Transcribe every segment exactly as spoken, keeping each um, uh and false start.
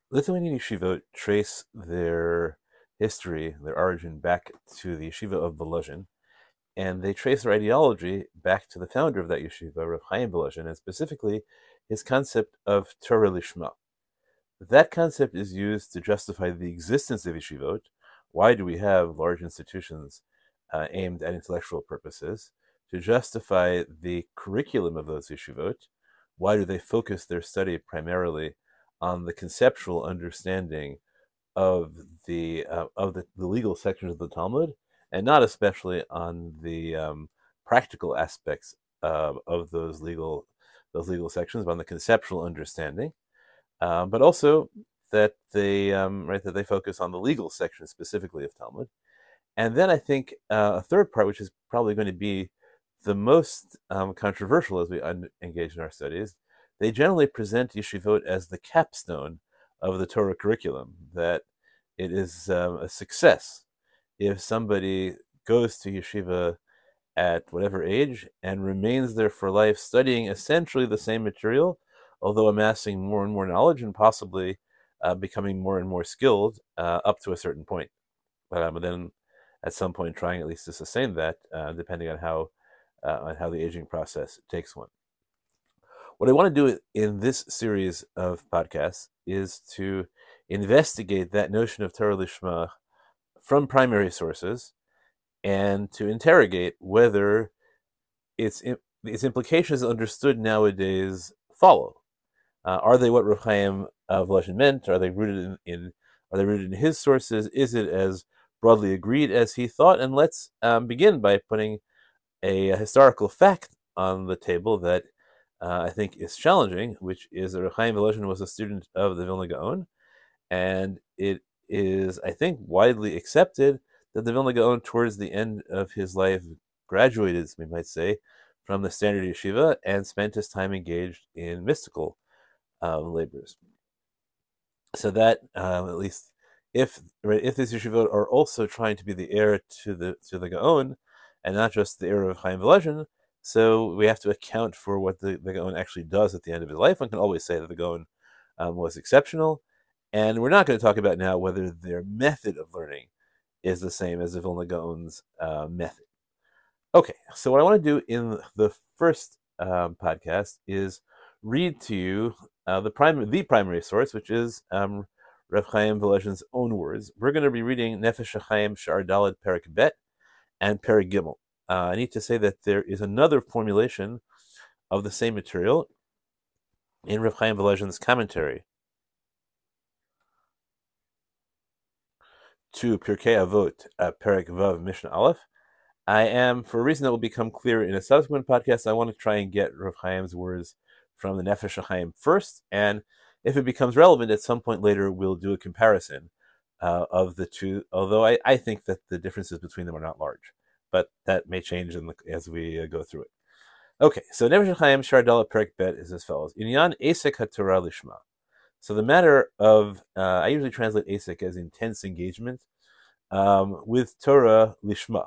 Lithuanian yeshivot trace their history, their origin, back to the yeshiva of Volozhin, and they trace their ideology back to the founder of that yeshiva, Rav Chaim Volozhin, and specifically his concept of Torah Lishma. That concept is used to justify the existence of yeshivot. Why do we have large institutions uh, aimed at intellectual purposes? To justify the curriculum of those yeshivot. Why do they focus their study primarily on the conceptual understanding of the uh, of the, the legal sections of the Talmud, and not especially on the um, practical aspects uh, of those legal those legal sections, but on the conceptual understanding. Uh, but also that they um, right that they focus on the legal section specifically of Talmud. And then I think uh, a third part, which is probably going to be the most um, controversial as we un- engage in our studies, they generally present yeshivot as the capstone of the Torah curriculum, that it is um, a success if somebody goes to yeshiva at whatever age and remains there for life, studying essentially the same material, although amassing more and more knowledge and possibly uh, becoming more and more skilled uh, up to a certain point. Um, and then at some point trying at least to sustain that, uh, depending on how uh, on how the aging process takes one. What I want to do in this series of podcasts is to investigate that notion of Torah Lishma from primary sources and to interrogate whether its its implications understood nowadays follow. Uh, are they what Rav Chaim uh, Volozhin meant? Are they rooted in, in are they rooted in his sources? Is it as broadly agreed as he thought? And let's um, begin by putting a, a historical fact on the table that uh, I think is challenging, which is that Rav Chaim Volozhin was a student of the Vilna Gaon, and it is, I think, widely accepted that the Vilna Gaon, towards the end of his life, graduated, as we might say, from the standard yeshiva and spent his time engaged in mystical um, labors. So that, um, at least, if right, if these yeshivot are also trying to be the heir to the to the Gaon, and not just the heir of Chaim Volozhin, so we have to account for what the, the Gaon actually does at the end of his life. One can always say that the Gaon um, was exceptional, and we're not going to talk about now whether their method of learning is the same as the Vilna Gaon's uh, method. Okay, so what I want to do in the first um, podcast is read to you uh, the primary the primary source, which is um, Rav Chaim Volozhin's own words. We're going to be reading Nefesh HaChaim Sha'ar Daled Perek Bet and Perek Gimel. Uh, I need to say that there is another formulation of the same material in Rav Chaim Volozhin's commentary to Pirkei Avot, uh, Perek Vav Mishnah Aleph. I am, for a reason that will become clear in a subsequent podcast, I want to try and get Rav Chaim's words from the Nefesh HaChaim first, and if it becomes relevant at some point later, we'll do a comparison uh, of the two, although I, I think that the differences between them are not large, but that may change in the, as we uh, go through it. Okay, so Nefesh HaChaim Sha'ar Daled Perek Bet is as follows. Inyan Esek HaTorah Lishma. So the matter of, uh, I usually translate Esek as intense engagement um, with Torah Lishma.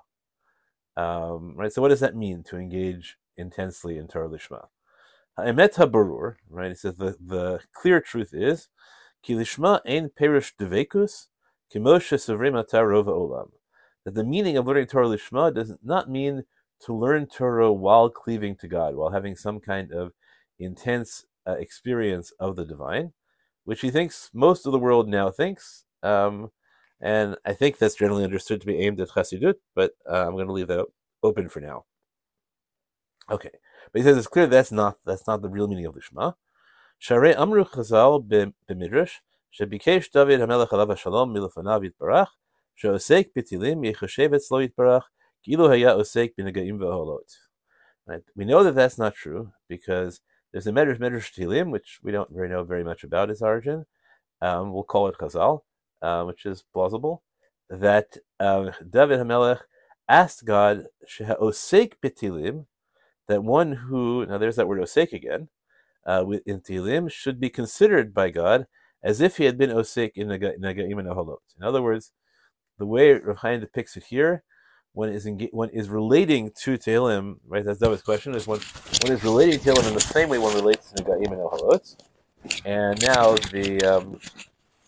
Um, right, so what does that mean, to engage intensely in Torah Lishma? Emet habarur, right? It says the, the clear truth is ki lishma ein perish devekus kimo shesovrei matar rova olam. That the meaning of learning Torah Lishma does not mean to learn Torah while cleaving to God, while having some kind of intense uh, experience of the divine, which he thinks most of the world now thinks. Um, And I think that's generally understood to be aimed at Chassidut, but uh, I'm going to leave that open for now. Okay, but he says it's clear that's not that's not the real meaning of Lishma. Sharei Amru Chazal b'Midrash shebikesh David Hamelech alav Shalom milafanav yitbarach sheosek b'tilim yechashev etzlo yitbarach kilu haya osek b'negaim v'holot. Right, we know that that's not true because there's a Medrash Medrash Tilim, which we don't very know very much about its origin. Um, we'll call it Chazal. Uh, which is plausible, that uh, David HaMelech asked God, osek b'tilim, that one who, now there's that word osek again, uh, in Tilim, should be considered by God as if he had been osek in Nagaim and Aholot. In other words, the way Rav Chaim depicts it here, one is enga- one is relating to Tehillim, right? That's David's question, is one, one is relating to Tehillim in the same way one relates to Nagaim and Aholot. And now the... Um,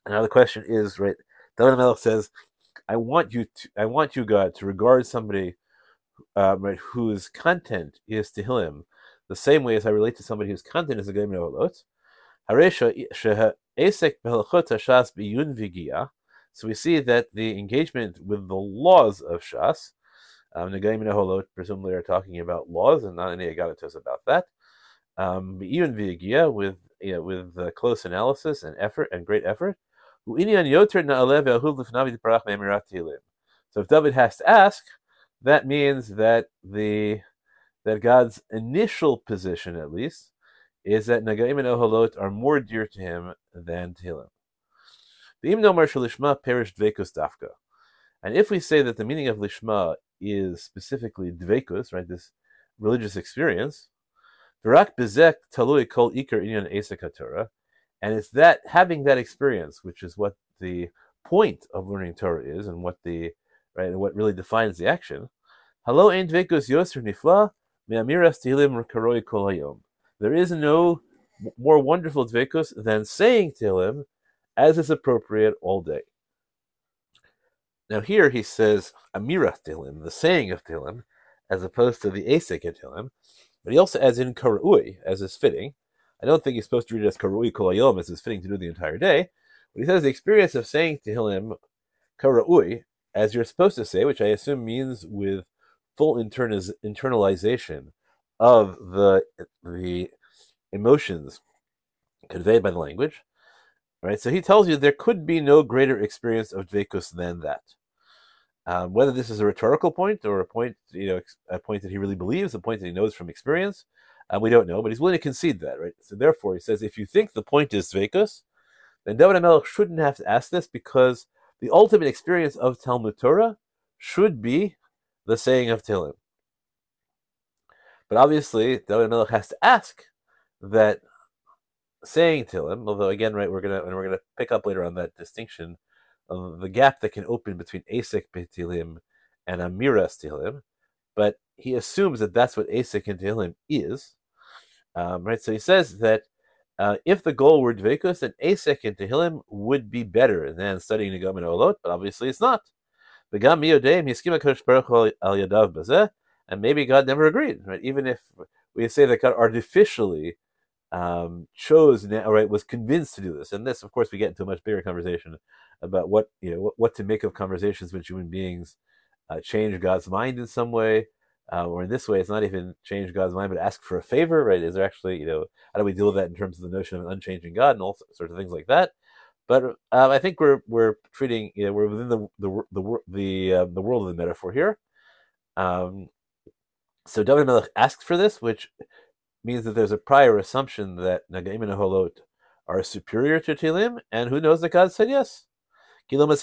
And now the question is, right? David Melech says, "I want you to, I want you, God, to regard somebody, uh, right, whose content is Tehillim, the same way as I relate to somebody whose content is the Geim Neholot. Haresha sheha esek behalachot hashas biyun vigia." So we see that the engagement with the laws of Shas, um, the Geim Neholot presumably are talking about laws and not any agadatos about that. Um, biyun vigia with you know, with uh, close analysis and effort and great effort. So if David has to ask, that means that the that God's initial position, at least, is that Nagaim and Oholot are more dear to him than Tehillim. And if we say that the meaning of Lishma is specifically Dvekus, right, this religious experience, Virak Bezek Talui Kol Iker Inyan Esek HaTorah, and it's that having that experience, which is what the point of learning Torah is, and what the right, and what really defines the action. Halo ein dvekus yoser nifla me'amiras tehillim karoi kol hayom. There is no more wonderful dvekus than saying tehillim as is appropriate all day. Now here he says amiras tehillim, the saying of tehillim, as opposed to the asik of tehillim, but he also adds in karui, as is fitting. I don't think he's supposed to read it as karui kol hayom, as is fitting to do the entire day. But he says the experience of saying tehillim karui, as you're supposed to say, which I assume means with full internaliz- internalization of the the emotions conveyed by the language, right? So he tells you there could be no greater experience of dvekus than that. Um, whether this is a rhetorical point or a point, you know, a point that he really believes, a point that he knows from experience, um, we don't know. But he's willing to concede that, right? So therefore, he says, if you think the point is dvekus, then David HaMelech shouldn't have to ask this, because the ultimate experience of Talmud Torah should be the saying of Tehillim. But obviously, David HaMelech has to ask that saying Tehillim, although again, right, we're gonna and we're gonna pick up later on that distinction of the gap that can open between Asik Tehillim and Amiras Tehillim. But he assumes that that's what Asik and Tehillim is, um, right? So he says that uh, if the goal were Dvekus, then Asik and Tehillim would be better than studying Nagam and Olot, but obviously it's not. And maybe God never agreed, right? Even if we say that God artificially um, chose, right, was convinced to do this, and this, of course, we get into a much bigger conversation about what you know what, what to make of conversations when human beings uh, change God's mind in some way, uh, or in this way, it's not even change God's mind, but ask for a favor, right? Is there actually, you know, how do we deal with that in terms of the notion of an unchanging God and all sorts of things like that? But um, I think we're we're treating, you know, we're within the the the the, uh, the world of the metaphor here. Um, so David Melech asked for this, which means that there's a prior assumption that Nagaim and Holot are superior to Tehillim, and who knows that God said yes. Midrash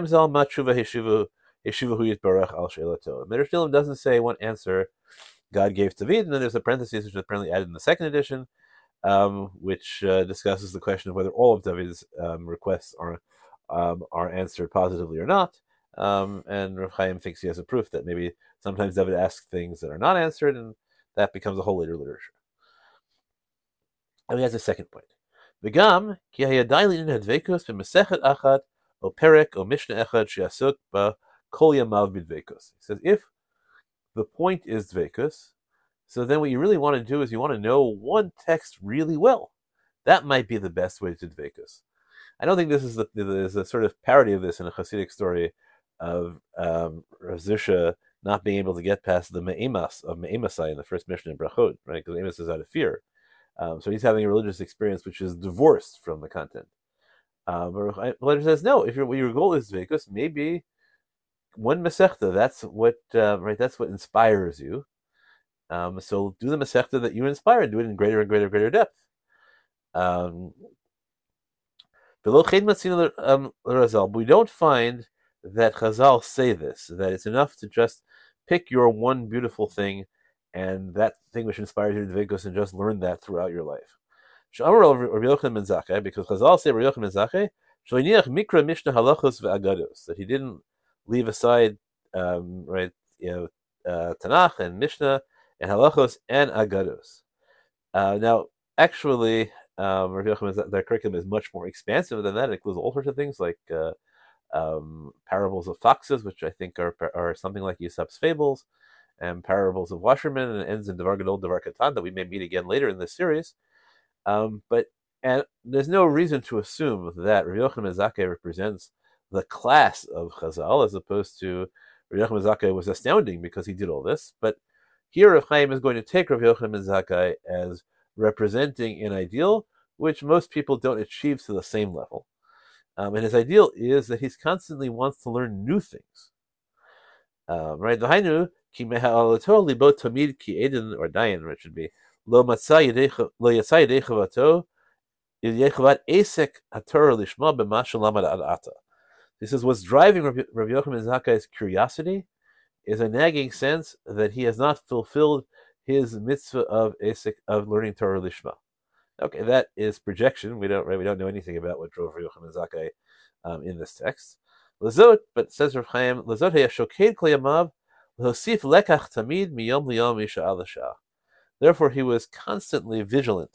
Tehillim doesn't say what answer God gave to David, and then there's a parenthesis which is apparently added in the second edition, um, which uh, discusses the question of whether all of David's um, requests are um, are answered positively or not. Um, and Rav Chaim thinks he has a proof that maybe sometimes David asks things that are not answered, and that becomes a whole later literature. And he has a second point. V'gam ki hayadaylin hadvekus b'mesechet achat o perek o mishnah echad she'asuk ba kol yamav b'dvekus. He says if the point is dvekus, so then what you really want to do is you want to know one text really well. That might be the best way to dvekus. I don't think this is the, there's a sort of parody of this in a Hasidic story of um, Rav Zusha not being able to get past the me'emas of me'emasai in the first Mishnah in Brachot, right? Because me'emas is out of fear. Um, so he's having a religious experience which is divorced from the content. Um, but Rav says, no, if your, your goal is dvekus, maybe one Masechta, that's what, uh, right, that's what inspires you. Um, so do the Masechta that you inspire, do it in greater and greater and greater depth. Um, we don't find that Chazal say this, that it's enough to just pick your one beautiful thing and that thing which inspires you to dvekus and just learn that throughout your life. Because Chazal say mikra mishnah halachos ve'agados, that he didn't leave aside um, right, you know, uh, Tanakh and Mishnah and halachos and agados. Uh, now, actually, Um, Rav Yochanan, their curriculum is much more expansive than that. It includes all sorts of things like uh, um, parables of foxes, which I think are are something like Aesop's fables, and parables of washermen, and it ends in Devar Gadol, Devar Katan, that we may meet again later in this series. Um, but and there's no reason to assume that Rav Yochanan ben Zakkai represents the class of Chazal, as opposed to Rav Yochanan ben Zakkai was astounding because he did all this. But here Rav Chaim is going to take Rav Yochanan ben Zakkai as representing an ideal which most people don't achieve to the same level. Um, and his ideal is that he constantly wants to learn new things. Um, right? V'hainu ki me'ha'alato libo tamid ki eden, or dayan, it should be, lo yatsa yedei chavato yechavat esek haTorah lishma b'ma shelamad ad ata. He says what's driving Rav Yochanan ben Zakkai's curiosity is a nagging sense that he has not fulfilled his mitzvah of esek, of learning Torah lishma. Okay, that is projection. We don't right, we don't know anything about what drove Rav Yochanan ben Zakkai um, in this text. Lazot, but it says Rav Chaim, Lazot hayashoked kliyamav l'hosif lekach tamid miyom liyom misha'al l'sha'ah. Therefore, he was constantly vigilant.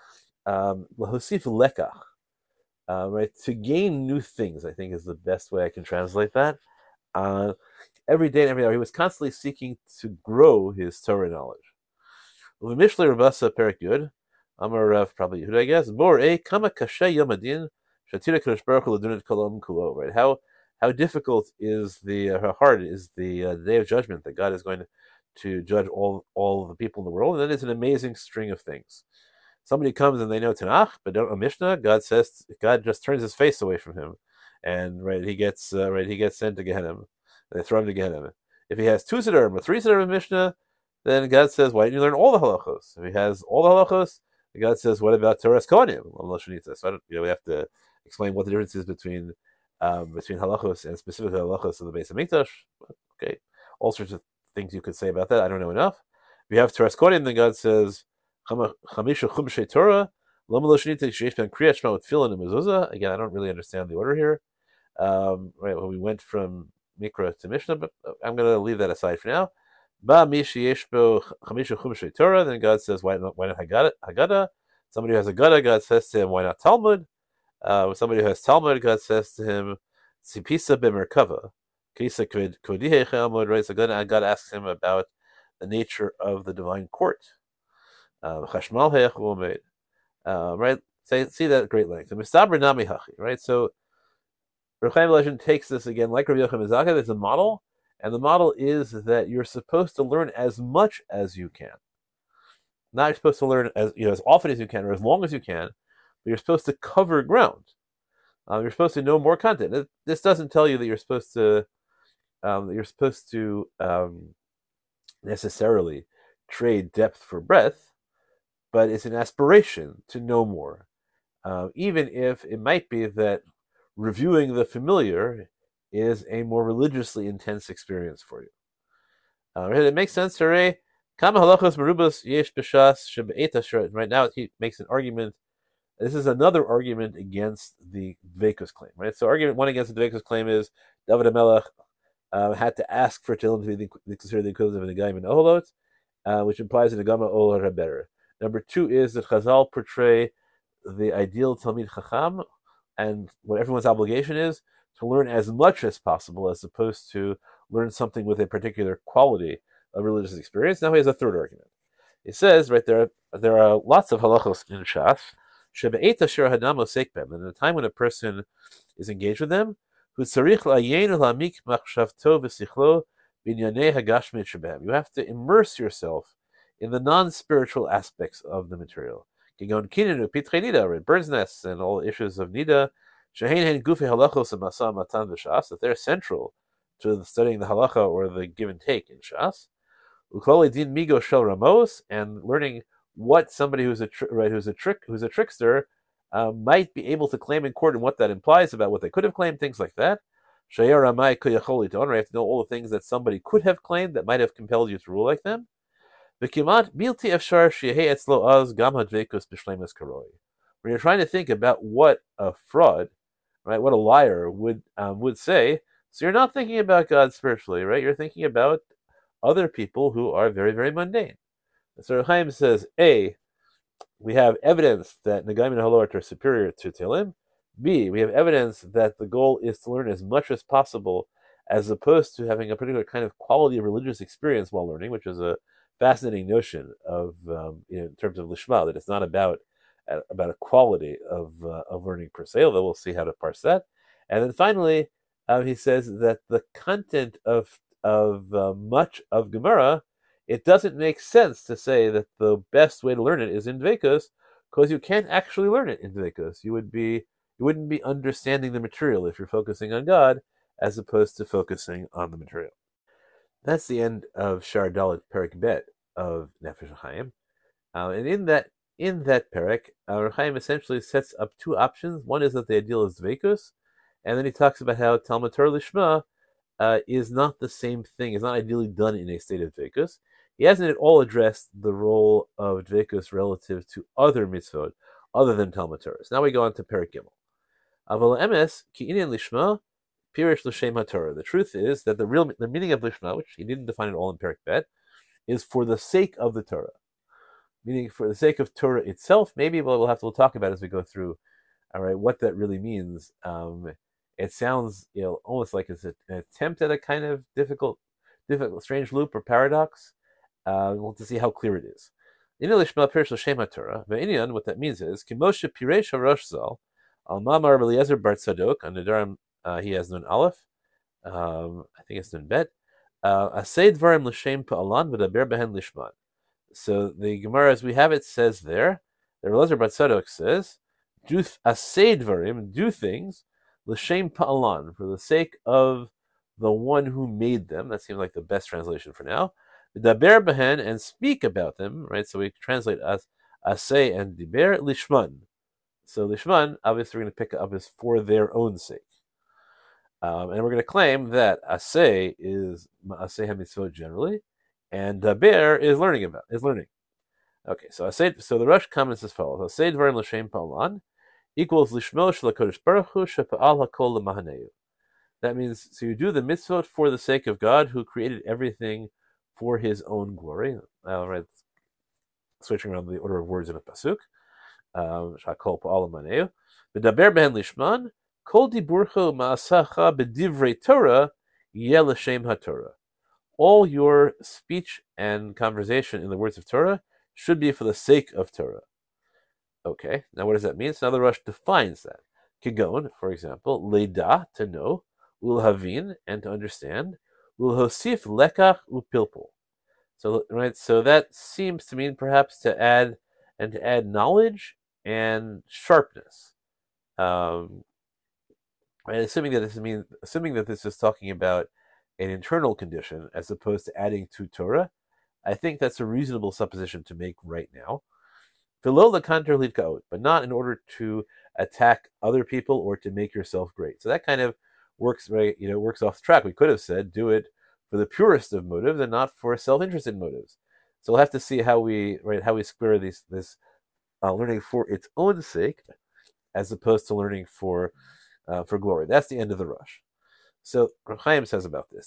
Um, l'hosif lekach, uh, right, to gain new things, I think is the best way I can translate that. Uh, every day and every hour, he was constantly seeking to grow his Torah knowledge. L'mishlei Rabasa Perek Yud. Amar Rav, probably Yehuda, I guess. Bor eh kama kasha yom adin shatira kadosh baruch hu l'dunit kolom kulo. Right? How how difficult is the uh, how hard is the uh, day of judgment that God is going to, to judge all all the people in the world, and then it's an amazing string of things. Somebody comes and they know Tanakh, but don't know Mishnah. God says God just turns His face away from him, and right he gets uh, right he gets sent to Gehenna. They throw him to Gehenna. If he has two sedarim or three sedarim of Mishnah, then God says, why didn't you learn all the halachos? If he has all the halachos, God says, what about Torah's Kohanim? So I don't, you know, we have to explain what the difference is between um, between halachos and specifically halachos of the Beis Hamikdash. Okay, all sorts of things you could say about that. I don't know enough. If you have Torah's Kohanim, then God says, Chamisha Chumshei Torah, Lama Lo Shnita Sheish Ben Kriyat Shema with Tefillin and Mezuzah. Again, I don't really understand the order here. Um, right, well, we went from Mikra to Mishnah, but I'm going to leave that aside for now. Ba mishi yeshbo chamisha chumshei Torah. Then God says, why not? Why not Haggadah? Haggadah. Somebody who has Haggadah, God says to him, why not Talmud? Uh, somebody who has Talmud, God says to him, Sipisa b'merkava. Kisa kodihe chelmud. Right. So God, God asks him about the nature of the divine court. Chashmal he'ach u'omed. Right. See, see that at great length. The mistaber nami hachi. Right. So Rav Chaim Volozhin takes this again, like Rav Yochanan ben Zakkai. There's a model. And the model is that you're supposed to learn as much as you can. Not you're supposed to learn as you know as often as you can or as long as you can, but you're supposed to cover ground. Um, you're supposed to know more content. It, this doesn't tell you that you're supposed to um, that you're supposed to um, necessarily trade depth for breadth, but it's an aspiration to know more, uh, even if it might be that reviewing the familiar is a more religiously intense experience for you. Uh, it makes sense to Ray. Kama halachos merubas yesh b'shas shebe'eta. Right now, he makes an argument. This is another argument against the Dveikus claim. Right. So, argument one against the Dveikus claim is David HaMelech uh, had to ask for Tehillim to be considered the equivalent of a Negayim and Oholot, uh, which implies a Negama Oholot are better. Number two is that Chazal portray the ideal Talmid Chacham, and what everyone's obligation is to learn as much as possible, as opposed to learn something with a particular quality of religious experience. Now he has a third argument. He says, right there, there are lots of halachos in Shas. Shebe'eta shir hadam osek bem. And in a time when a person is engaged with them, hu tzarich la'ayin la'amik machshavto v'sichlo b'inyanei hagashmit shebehem. You have to immerse yourself in the non-spiritual aspects of the material. Kigon kinenu pitrei nida, bird's nests, and all issues of nida. Shehein gufi halachos and masa matan v'shas, that they're central to the studying the halacha or the give and take in Shas. Uklali din migo shel ramos, and learning what somebody who's a tr- right who's a trick who's a trickster uh, might be able to claim in court and what that implies about what they could have claimed, things like that. Shayar ramai kuyacholi don. You have to know all the things that somebody could have claimed that might have compelled you to rule like them. V'kimat bilti efshar shehei etzlo az gam hadveikus b'shleimus karoi. When you're trying to think about what a fraud, right, what a liar would um, would say, so you're not thinking about God spiritually, right? You're thinking about other people who are very, very mundane. So Chaim says, A, we have evidence that Nagaim and Halort are superior to Tehillim. B, we have evidence that the goal is to learn as much as possible, as opposed to having a particular kind of quality of religious experience while learning, which is a fascinating notion of, um, you know, in terms of Lishma, that it's not about uh, about a quality of uh, of learning per se, although we'll see how to parse that. And then finally, uh, he says that the content of of uh, much of Gemara, it doesn't make sense to say that the best way to learn it is in Dveikus, because you can't actually learn it in Dveikus. You would be you wouldn't be understanding the material if you're focusing on God as opposed to focusing on the material. That's the end of Shar Dalet Perek Bet of Nefesh Chaim, uh, and in that in that Perek, uh, Chaim essentially sets up two options. One is that the ideal is Dveikus, and then he talks about how Talmud Torah Lishma uh, is not the same thing, is not ideally done in a state of Dveikus. He hasn't at all addressed the role of Dveikus relative to other mitzvot other than Talmud Torah. So now we go on to Perek Gimel. Aval emes ki inyan lishma pirish l'shem haTorah. The truth is that the real the meaning of lishma, which he didn't define it all in Perek Bet, is for the sake of the Torah, meaning for the sake of Torah itself. Maybe we'll have to talk about as we go through. All right, what that really means. Um, it sounds, you know, almost like it's an attempt at a kind of difficult, difficult, strange loop or paradox. Uh, we'll have to see how clear it is. Inyan lishma pirish l'shem haTorah. Ve'inyan, what that means is kimoshe piresh harosh zal. Al Mamar Eliezer Bar Tzadok on Nedarim, uh, he has Nun Aleph. Um, I think it's Nun Bet. Asay Dvarim L'Shem Pa'alan V'Daber Behen Lishman. So the Gemara, as we have it, says there, the Eliezer Bar Tzadok says, "Do Asay Dvarim, do things L'Shem Pa'alan, for the sake of the one who made them." That seems like the best translation for now. V'Daber Behen, and speak about them. Right. So we translate as Asay and Diber Lishman. So Lishman, obviously, we're going to pick up as for their own sake. Um, and we're going to claim that Asay is Asay HaMitzvot generally, and Daber is learning about, is learning. Okay, so Asay, so the Rosh comments as follows. Asay Dvarim L'Shem Pa'alan equals Lishmo Shel HaKodesh Baruch Hu Shepa'al HaKol L'Mahaneu. That means, so you do the mitzvot for the sake of God, who created everything for his own glory. All right, switching around the order of words in a pasuk. Shakol Pa'al L'Mahaneu. V'daber behen Lishman. Kol diburcho ma'asacha b'divrei Torah yeh l'shem haTorah. All your speech and conversation in the words of Torah should be for the sake of Torah. Okay, now what does that mean? So now the Rosh defines that. Kigon, for example, leida, to know, ulhavin, and to understand, ulhosif lekach upilpul. So right, so that seems to mean perhaps to add and to add knowledge and sharpness. Um, And assuming that this means, assuming that this is talking about an internal condition as opposed to adding to Torah, I think that's a reasonable supposition to make right now. Below the counter but not in order to attack other people or to make yourself great. So that kind of works, right? You know, works off track. We could have said, do it for the purest of motives and not for self-interested motives. So we'll have to see how we, right, how we square these, this uh, learning for its own sake, as opposed to learning for Uh, for glory. That's the end of the Rosh. So Chaim says about this.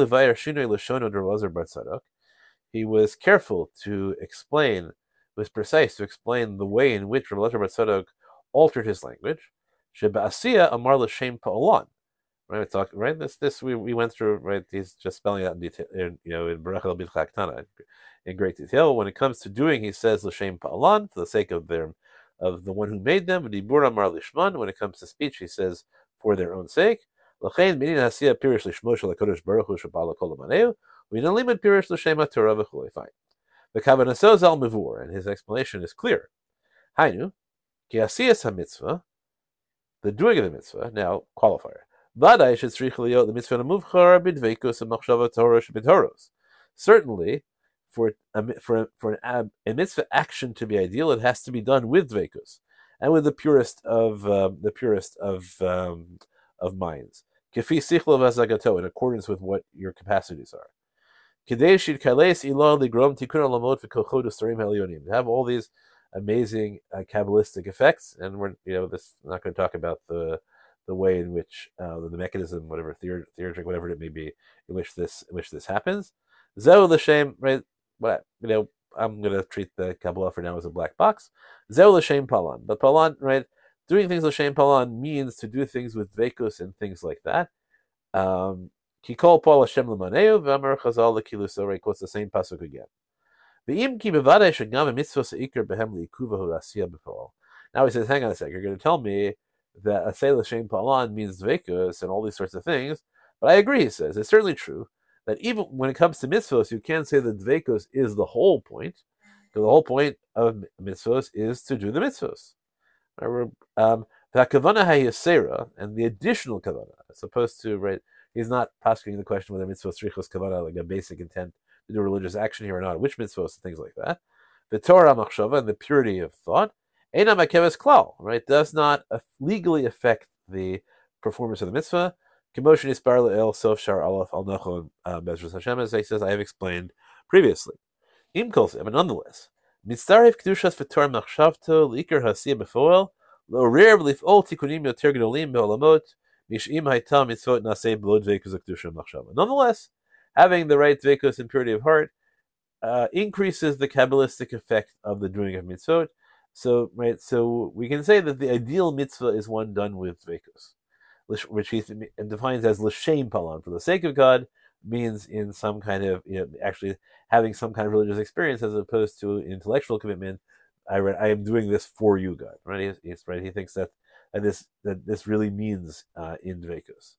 He was careful to explain, was precise to explain the way in which Rav Elazar Bar Tzadok altered his language. Sheba'asiya amar l'shem pa'alan. Right, talk, right. This, this we, we went through. Right, he's just spelling out in detail. In, you know, in Berachel B'Chak Tana in great detail. When it comes to doing, he says l'shem pa'alan for the sake of their of the one who made them. When it comes to speech, he says for their own sake. Fine. The Kavanah al Mivur, and his explanation is clear. Hainu, ki asiyas ha-mitzvah, the doing of the mitzvah, now, qualifier. Vadai should tzrich liyot the mitzvah muvchar bidveikus and machshava Torah shebitoros. Certainly, for a, for for an, a mitzvah action to be ideal, it has to be done with dveikus and with the purest of uh, the purest of um, of minds. Kefi sichlo v'azagato, in accordance with what your capacities are. Kedei shid kales ilah ligrom tikun alamot v'kochod u'starim halyonim. To have all these amazing uh, kabbalistic effects, and we're you know this I'm not going to talk about the the way in which uh, the mechanism, whatever theurgic, whatever it may be, in which this in which this happens. Zeh l'shem, right? What you know, I'm going to treat the Kabbalah for now as a black box. Zeu l'shem palan. But palan, right, doing things l'shem palan means to do things with dveikus and things like that. Um, Kikol Paul Hashem l'maneu v'amar Chazal l'kiluso, right, quotes the same pasuk again. V'im ki bevadei shegam mitzvos ikar behem liikuvahu asiya b'pol. Now he says, hang on a second, you're going to tell me that asay l'shem palan means dveikus and all these sorts of things, but I agree, he says. It's certainly true that even when it comes to mitzvos, you can't say that dveikus is the whole point, because the whole point of mitzvos is to do the mitzvos. Um, the kavana hayasera, and the additional kavana, as opposed to, right, he's not prosecuting the question whether mitzvos strichos kavana, like a basic intent to do religious action here or not, which mitzvos and things like that. The Torah machshava, and the purity of thought, eina makeves klal, right, does not legally affect the performance of the mitzvah. Commotion is bar el sof shar alaf al nachon bezras Hashem, as he says, I have explained previously. Im kolsem, but nonetheless, mitzaref kedushas v'tor machshavto l'ikar hasiyah befoel lo re'er v'lif'ol tikunim yoter gedolim be'olamot mish'im hayta mitzvot nasei b'lo dveikus kedusha machshava. Nonetheless, having the right dveikus and purity of heart uh, increases the Kabbalistic effect of the doing of mitzvot. So, right, so we can say that the ideal mitzvah is one done with dveikus, which he defines as l'shem palan, for the sake of God, means in some kind of, you know, actually having some kind of religious experience as opposed to intellectual commitment. I read, I am doing this for you, God. Right? He, he's, right? He thinks that, that this that this really means uh, in dveikus.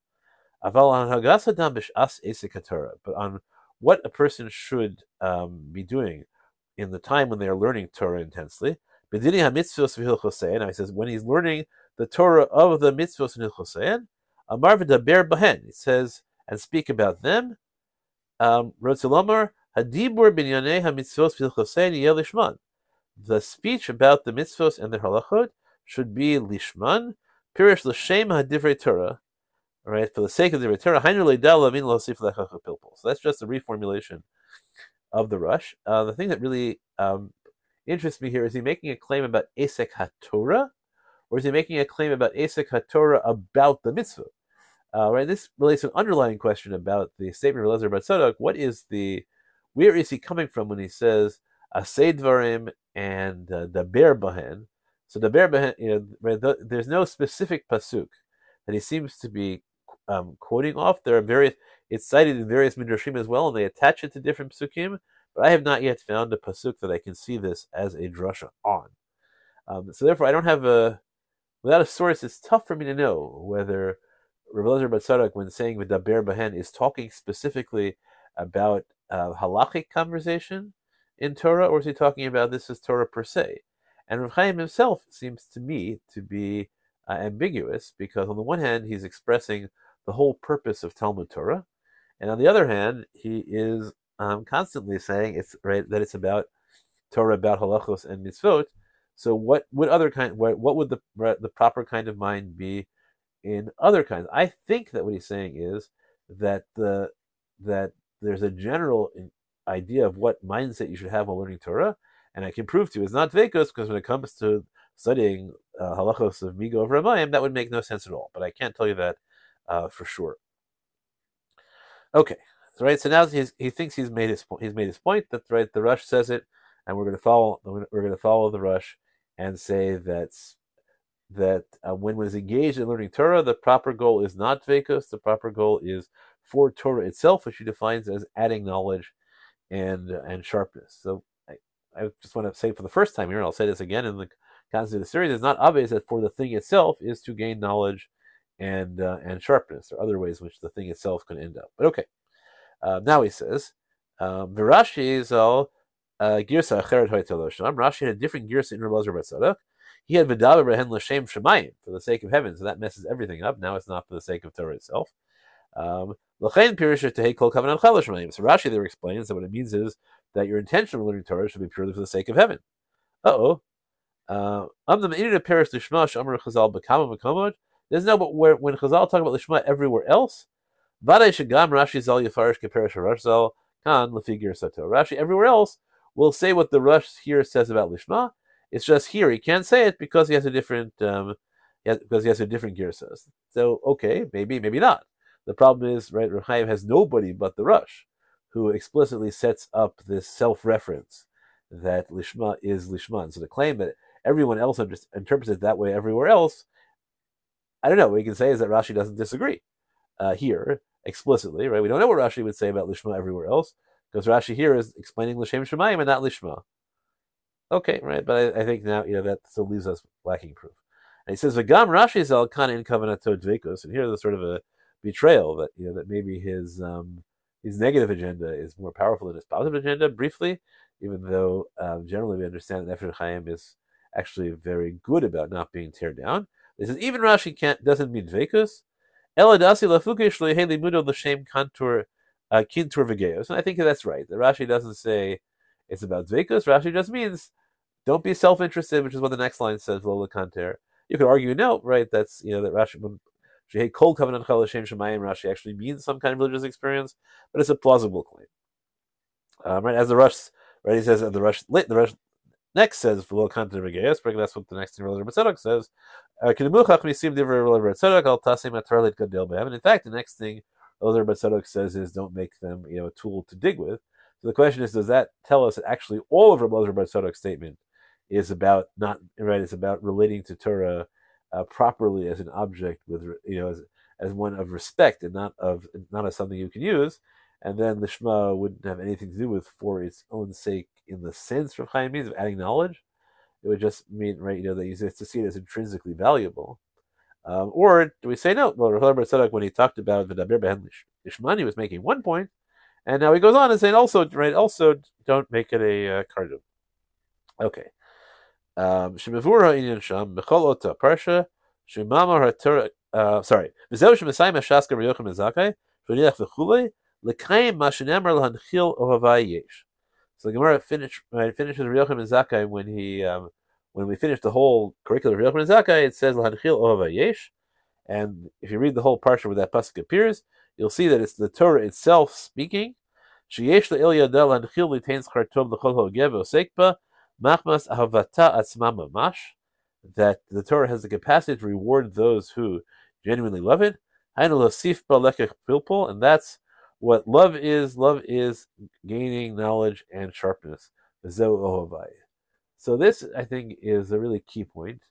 But on what a person should um, be doing in the time when they are learning Torah intensely, now he says when he's learning the Torah of the mitzvos and hilchosein, amar v'daber bahen, it says, and speak about them. Um, Rotzilomar hadibur binyanei hamitzvos v'hilchosein yeh lishman. The speech about the mitzvos and the halachot should be lishman. Pirish l'shem hadivrei Torah, right? For the sake of the divrei Torah, hainu leidal lamin l'hosif lechacha pilpul. So that's just a reformulation of the Rush. Uh, the thing that really um, interests me here is he making a claim about Esek HaTorah, or is he making a claim about Esek HaTorah about the mitzvah? Uh, right, this relates to an underlying question about the statement of Elazar bar Tzadok. What is the, where is he coming from when he says Asay Dvarim and Daber Bahen? So Daber Bahen, you know, right, the, there's no specific pasuk that he seems to be um, quoting off. There are various, it's cited in various midrashim as well, and they attach it to different psukim. But I have not yet found a pasuk that I can see this as a drasha on. Um, so therefore, I don't have a, without a source, it's tough for me to know whether Rav Elazar bar Tzadok, when saying v'daber bahen, is talking specifically about uh, halachic conversation in Torah, or is he talking about this as Torah per se? And Rav Chaim himself seems to me to be uh, ambiguous, because on the one hand, he's expressing the whole purpose of Talmud Torah, and on the other hand, he is um, constantly saying it's right that it's about Torah, about halachos and mitzvot. So, what would other kind? What, what would the the proper kind of mind be in other kinds? I think that what he's saying is that the that there's a general idea of what mindset you should have while learning Torah, and I can prove to you it's not dveikus, because when it comes to studying uh, halachos of migo of Ramayim, that would make no sense at all. But I can't tell you that uh, for sure. Okay, so right. So now he's, he thinks he's made his he's made his point. That right. The Rush says it, and we're going to follow. We're going to follow the Rush and say that's. that uh, when one is engaged in learning Torah, the proper goal is not dveikus. The proper goal is for Torah itself, which he defines as adding knowledge and uh, and sharpness. So I, I just want to say for the first time here, and I'll say this again in the context of the series, it's not obvious that for the thing itself is to gain knowledge and uh, and sharpness. There are other ways in which the thing itself can end up. But okay, uh, now he says, Rashi is all girsa acheret hoytalosham. Rashi had a different girsa in Rav Elazar bar Tzadok. He had v'daber behen l'shem shemayim, for the sake of heaven, so that messes everything up. Now it's not for the sake of Torah itself. L'chein pirisha tehei kol kavanat chal shemayim. So Rashi there explains that what it means is that your intention of learning Torah should be purely for the sake of heaven. Uh-oh. Amnam inid perish lishma she'amar Chazal b'kama v'kamot. There's no, but where, when Chazal talk about lishma everywhere else, v'adai shegam Rashi zal yefarish keperish harash zal kan lefi girsato. Rashi everywhere else will say what the Rush here says about lishma. It's just here he can't say it because he has a different um, he has, because he has a different girsas. So okay, maybe maybe not. The problem is, right, Rav Chaim has nobody but the Rush who explicitly sets up this self-reference that lishma is lishma. And so to claim that everyone else under- interprets it that way everywhere else, I don't know. What we can say is that Rashi doesn't disagree uh, here explicitly, right? We don't know what Rashi would say about lishma everywhere else because Rashi here is explaining l'shem shemayim and not lishma. Okay, right, but I, I think now you know that still leaves us lacking proof. And he says, "V'gam Rashi zal kana in kavanato dveikus," and here there's sort of a betrayal that you know that maybe his um, his negative agenda is more powerful than his positive agenda. Briefly, even though um, generally we understand that Nefesh Chaim is actually very good about not being teared down. He says even Rashi can't doesn't mean dveikus. Eladasi lafukish leheli mudo l'shem kantor kintur v'geos, and I think that's right. The Rashi doesn't say it's about dveikus. Rashi just means don't be self-interested, which is what the next line says, Lola Kanter. You could argue, no, right, that's, you know, that Rashi, when Shehei Kol Kavanat Chal Hashem Shemayim, Rashi actually means some kind of religious experience, but it's a plausible claim. Um, right, as the Rush, right, he says, the Rush, the Rush next says, Lola Kanter V'Geyas, that's what the next thing Roller Batzadok says. And in fact, the next thing Roller Batzadok says is, don't make them, you know, a tool to dig with. So the question is, does that tell us that actually all of Roller Batzadok's statement is about not right. It's about relating to Torah uh, properly as an object, with you know, as as one of respect and not of not as something you can use. And then the Shema wouldn't have anything to do with for its own sake in the sense of Chaim means of adding knowledge. It would just mean right, you know, that you have to see it as intrinsically valuable. Um, or do we say no? Well, Rav Tzadok, when he talked about V'daber behen lishman, he was making one point, and now he goes on and saying also right, also don't make it a uh, kardum. Okay. Shemavur ha'inyan sham b'chol ota parsha shemamar ha'torah. Sorry, v'zeu shemesayim ha'shaska r'yochem ezakai sh'oniach v'chulei l'kaim ma'shenemar l'hanchil ohavai yesh. So the Gemara finish, right, finishes R'yochem Zakai when he um, when we finish the whole curriculum of R'yochem Zakai, it says l'hanchil ohavai yesh, and if you read the whole parsha where that pasuk appears, you'll see that it's the Torah itself speaking. Sheyesh le'il yada l'hanchil l'tein schar tov l'chol ha'ogev v'osekba. Machmas ahavata atzma mamash, that the Torah has the capacity to reward those who genuinely love it. And that's what love is. Love is gaining knowledge and sharpness. So this, I think, is a really key point.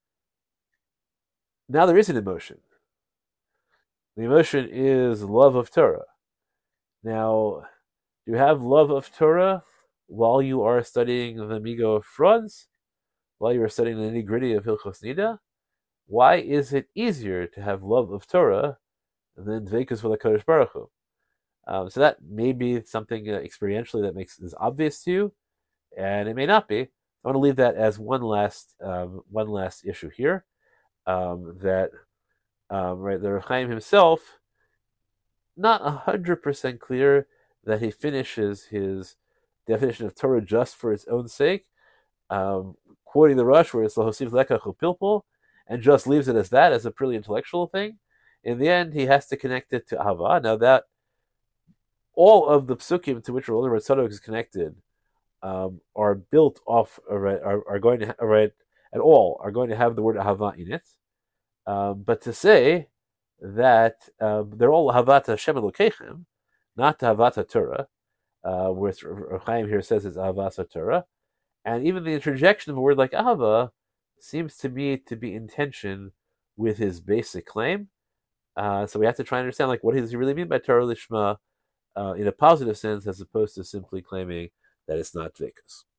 Now there is an emotion. The emotion is love of Torah. Now, do you have love of Torah while you are studying the Migo of Frauds, while you are studying the nitty-gritty of Hilchos Nida? Why is it easier to have love of Torah than Dveikus for the Kodesh Baruch Hu? Um, so that may be something uh, experientially that makes is obvious to you, and it may not be. I want to leave that as one last um, one last issue here. Um, that um, right, the Reb Chaim himself, not a hundred percent clear that he finishes his definition of Torah just for its own sake, um, quoting the Rush where it's lahosiv lekach upilpul, and just leaves it as that, as a purely intellectual thing. In the end, he has to connect it to Ahava. Now that all of the psukim to which Roller Tzadok is connected um, are built off, are, are, are going to, right, at all, are going to have the word Ahava in it. Um, but to say that um, they're all Ahavat Hashem Elokechem, not Ahavat Torah, Uh, where Reb Chaim here says it's Ahavas Torah, and even the interjection of a word like Ahava seems to me to be in tension with his basic claim. Uh, so we have to try and understand, like, what does he really mean by Torah Lishma uh, in a positive sense, as opposed to simply claiming that it's not Dveikus.